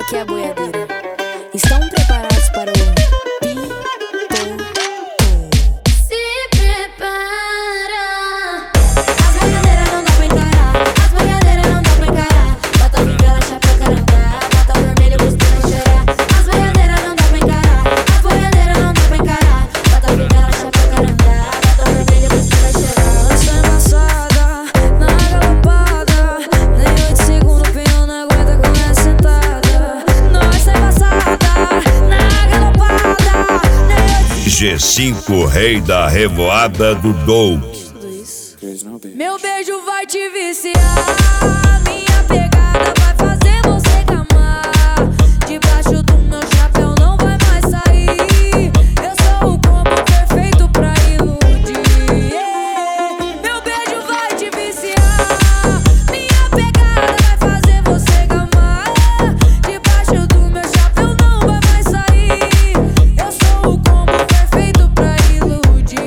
aqui é a boiadeira. Estão preparados para o pipoco? Se prepara. As boiadeiras não dá pra encarar. As boiadeiras não dá pra encarar. Bota vingela, chapéu, carandá. Bota vermelho, costuma chorar. As boiadeiras não dá pra encarar. As boiadeiras não dá pra encarar. Bota vingela, chapéu, carandá. Bota vermelho, costuma chorar. Lança embaçada, na galopada. Nem 8 segundos, pinho não aguenta com essa sentada. Nossa embaçada, na galopada. G5, rei da revoada do Doug. Meu beijo vai te viciar. Minha pegada vai fazer você gamar. Debaixo do meu chapéu não vai mais sair. Eu sou o combo perfeito pra iludir. Meu beijo vai te viciar. Minha pegada vai fazer você gamar. Debaixo do meu chapéu não vai mais sair. Eu sou o combo perfeito pra iludir.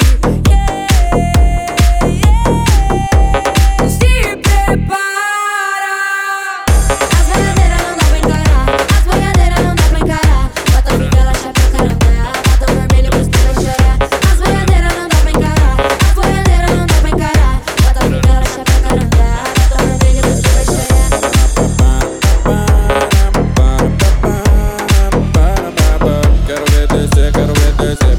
Se prepara. As boiadeiras não dá pra encarar. As boiadeiras não dá pra encarar. Bota vingela, chapéu, carandá. Bota vermelho, costuma chorar. As boiadeiras não dá pra encarar. As boiadeiras não dá pra encarar. Bota vingela, chapéu, carandá. Bota vermelho, costuma chorar. Quero ver descer, quero ver descer.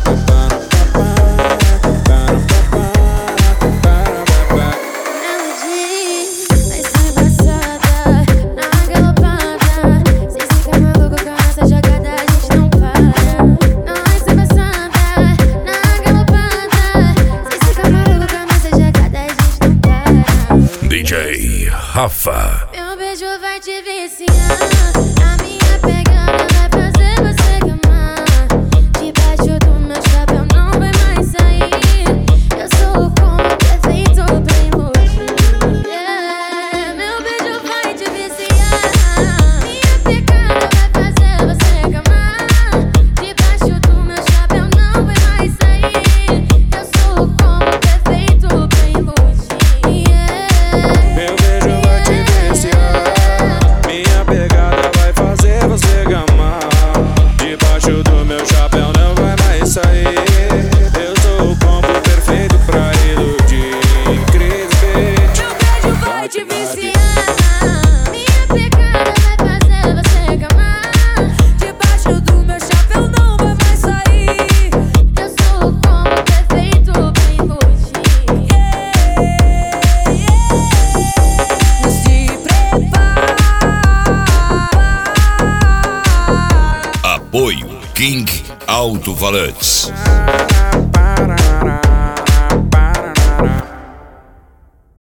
Ela diz, vai ser embaçada, na galopada. Cê fica maluco com essa jogada, a gente não para. Nós ser embaçada, na galopada. Cê fica maluco com essa jogada, a gente não para. DJ Rafa. Meu beijo vai te viciar. A minha pegada vai fazer você gamar. Debaixo do meu chapéu não vai mais sair. Eu sou o combo perfeito pra iludir. Meu beijo vai te viciar. Minha pegada vai fazer você gamar. Debaixo do meu chapéu não vai mais sair. Eu sou o combo perfeito pra iludir. Meu beijo vai te viciar. Minha pegada vai fazer você gamar. Debaixo do meu chapéu não vai mais sair. Eu sou o combo perfeito pra iludir. Incrível. Meu beijo vai te viciar. Minha pegada vai fazer você gamar. Debaixo do meu chapéu não vai mais sair. Eu sou o combo perfeito pra iludir. Se prepara. Apoio King Alto-Falantes.